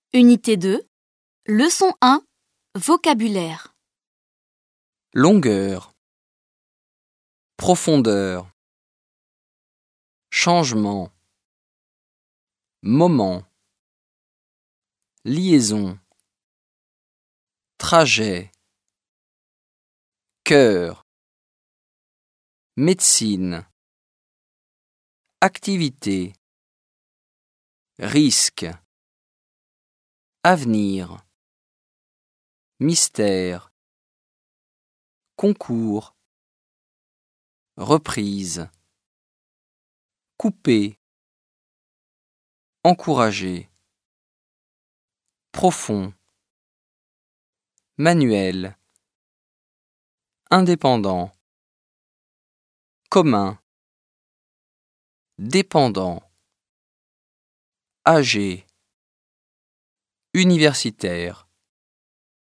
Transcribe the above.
Unité 2, leçon 1, vocabulaire. Longueur, profondeur, changement, moment, liaison, trajet, cœur, médecine, activité, risque, avenir, mystère, concours, reprise, couper, encourager, profond, manuel, indépendant, commun, dépendant, âgé, universitaire.